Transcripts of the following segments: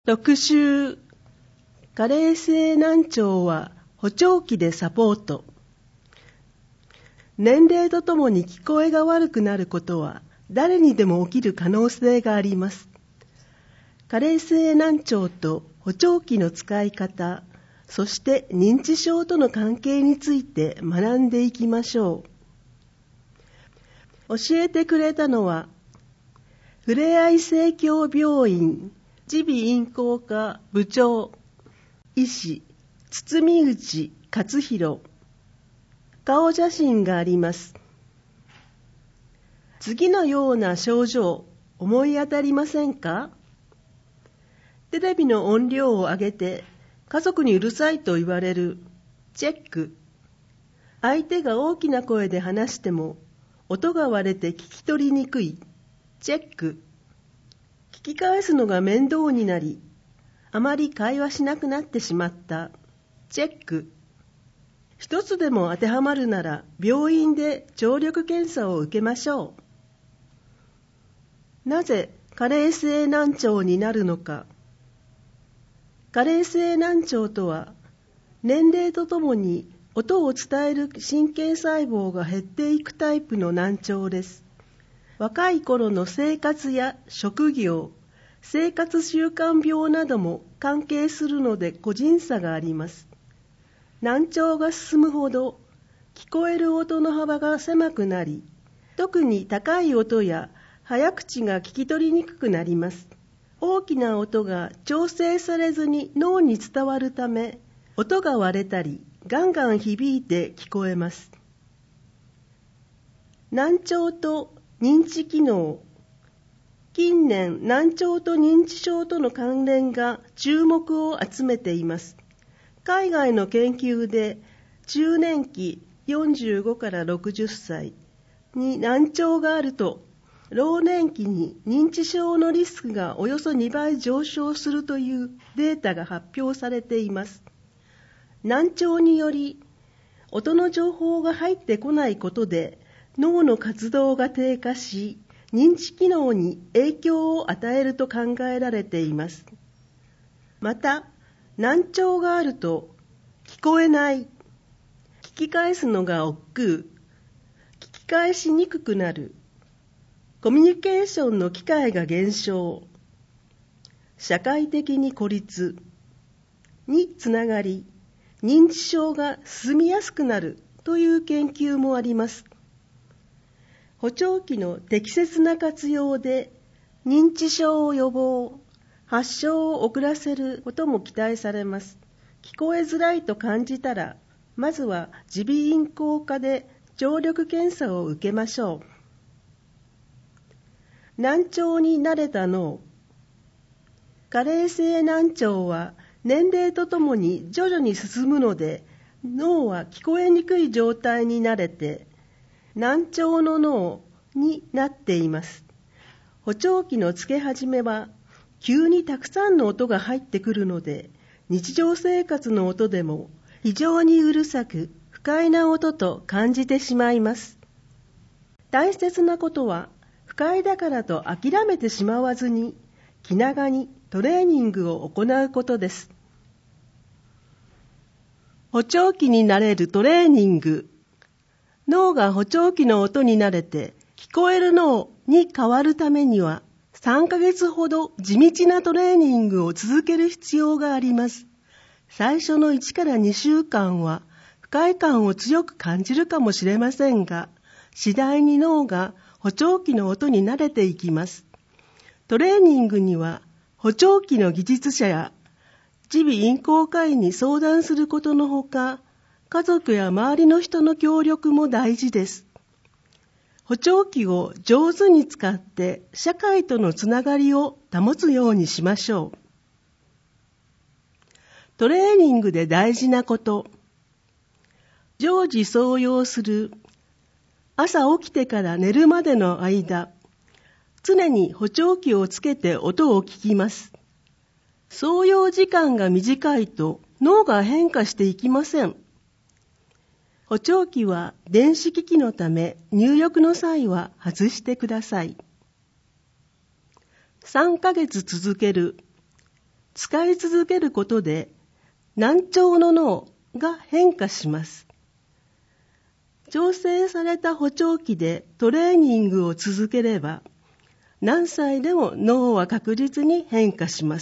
特集、加齢性難聴は補聴器でサポート。年齢とともに聞こえが悪くなることは誰にでも起きる可能性があります。加齢性難聴と補聴器の使い方、そして認知症との関係について学んでいきましょう。教えてくれたのは、ふれあい生協病院耳鼻咽喉科部長、医師、堤口勝弘。顔写真があります。次のような症状、思い当たりませんか？テレビの音量を上げて、家族にうるさいと言われる。チェック。相手が大きな声で話しても、音が割れて聞き取りにくい。チェック。聞き返すのが面倒になり、あまり会話しなくなってしまった。チェック。一つでも当てはまるなら、病院で聴力検査を受けましょう。なぜ加齢性難聴になるのか。加齢性難聴とは、年齢とともに音を伝える神経細胞が減っていくタイプの難聴です。若い頃の生活や職業、生活習慣病なども関係するので個人差があります。難聴が進むほど聞こえる音の幅が狭くなり、特に高い音や早口が聞き取りにくくなります。大きな音が調整されずに脳に伝わるため、音が割れたりガンガン響いて聞こえます。難聴と認知機能。近年、難聴と認知症との関連が注目を集めています。海外の研究で、中年期45から60歳に難聴があると、老年期に認知症のリスクがおよそ2倍上昇するというデータが発表されています。難聴により、音の情報が入ってこないことで、脳の活動が低下し、認知機能に影響を与えると考えられています。また、難聴があると聞こえない、聞き返すのが億劫、聞き返しにくくなる、コミュニケーションの機会が減少、社会的に孤立につながり、認知症が進みやすくなるという研究もあります。補聴器の適切な活用で認知症を予防、発症を遅らせることも期待されます。聞こえづらいと感じたら、まずは耳鼻咽喉科で聴力検査を受けましょう。難聴に慣れた脳。加齢性難聴は年齢とともに徐々に進むので、脳は聞こえにくい状態に慣れて、難聴の脳になっています。補聴器のつけ始めは、急にたくさんの音が入ってくるので、日常生活の音でも非常にうるさく不快な音と感じてしまいます。大切なことは、不快だからと諦めてしまわずに、気長にトレーニングを行うことです。補聴器になれるトレーニング。脳が補聴器の音に慣れて聞こえる脳に変わるためには3ヶ月ほど地道なトレーニングを続ける必要があります。最初の1から2週間は不快感を強く感じるかもしれませんが、次第に脳が補聴器の音に慣れていきます。トレーニングには補聴器の技術者や耳鼻咽喉科医に相談することのほか、家族や周りの人の協力も大事です。補聴器を上手に使って社会とのつながりを保つようにしましょう。トレーニングで大事なこと。常時操用する。朝起きてから寝るまでの間、常に補聴器をつけて音を聞きます。操用時間が短いと脳が変化していきません。補聴器は電子機器のため入力の際は外してください。3ヶ月続ける。 使い続けることで難聴の脳が変化します。調整された補聴器でトレーニングを続ければ、何歳でも脳は確実に変化します。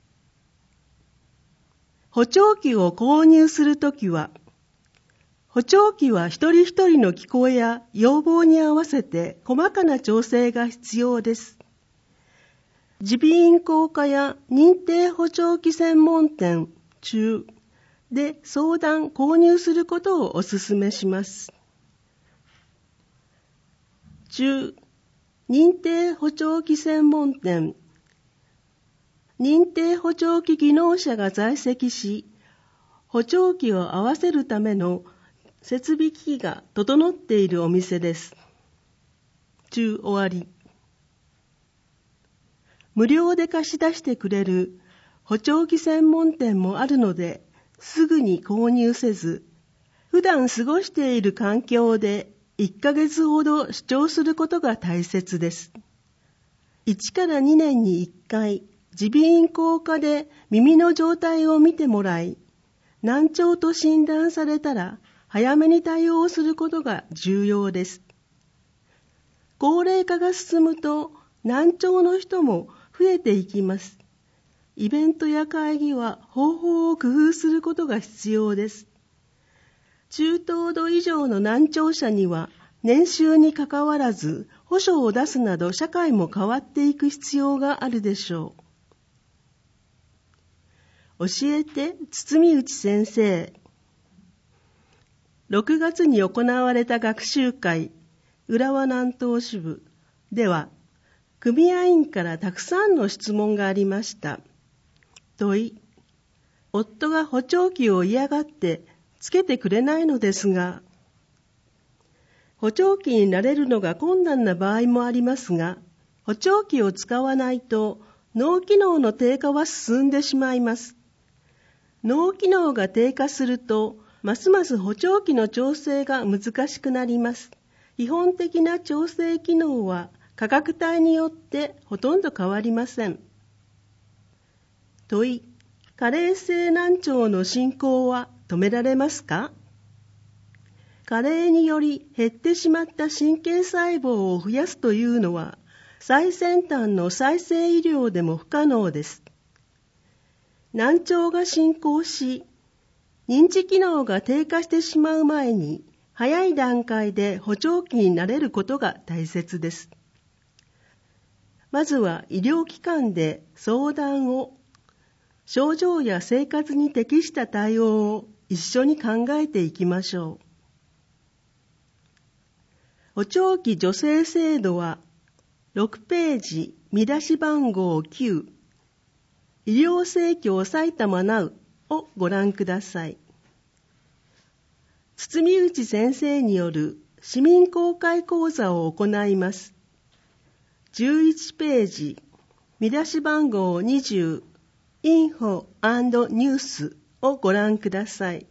補聴器を購入するときは、補聴器は一人一人の聞こえや要望に合わせて細かな調整が必要です。耳鼻咽喉科や認定補聴器専門店中で相談・購入することをお勧めします。中、認定補聴器専門店、認定補聴器技能者が在籍し、補聴器を合わせるための設備機器が整っているお店です。中終わり。無料で貸し出してくれる補聴器専門店もあるので、すぐに購入せず、普段過ごしている環境で1ヶ月ほど視聴することが大切です。1から2年に1回、耳鼻咽喉科で耳の状態を見てもらい、難聴と診断されたら早めに対応することが重要です。高齢化が進むと難聴の人も増えていきます。イベントや会議は方法を工夫することが必要です。中等度以上の難聴者には年収にかかわらず保証を出すなど社会も変わっていく必要があるでしょう。教えて堤内先生。6月に行われた学習会浦和南東支部では、組合員からたくさんの質問がありました。問い、夫が補聴器を嫌がってつけてくれないのですが、補聴器になれるのが困難な場合もありますが、補聴器を使わないと脳機能の低下は進んでしまいます。脳機能が低下すると、ますます補聴器の調整が難しくなります。基本的な調整機能は価格帯によってほとんど変わりません。問い、加齢性難聴の進行は止められますか？加齢により減ってしまった神経細胞を増やすというのは、最先端の再生医療でも不可能です。難聴が進行し、認知機能が低下してしまう前に、早い段階で補聴器になれることが大切です。まずは医療機関で相談を、症状や生活に適した対応を一緒に考えていきましょう。補聴器助成制度は6ページ見出し番号9、医療生協埼玉ナウをご覧ください。堤内先生による市民公開講座を行います。11ページ見出し番号20、インフォ&ニュースをご覧ください。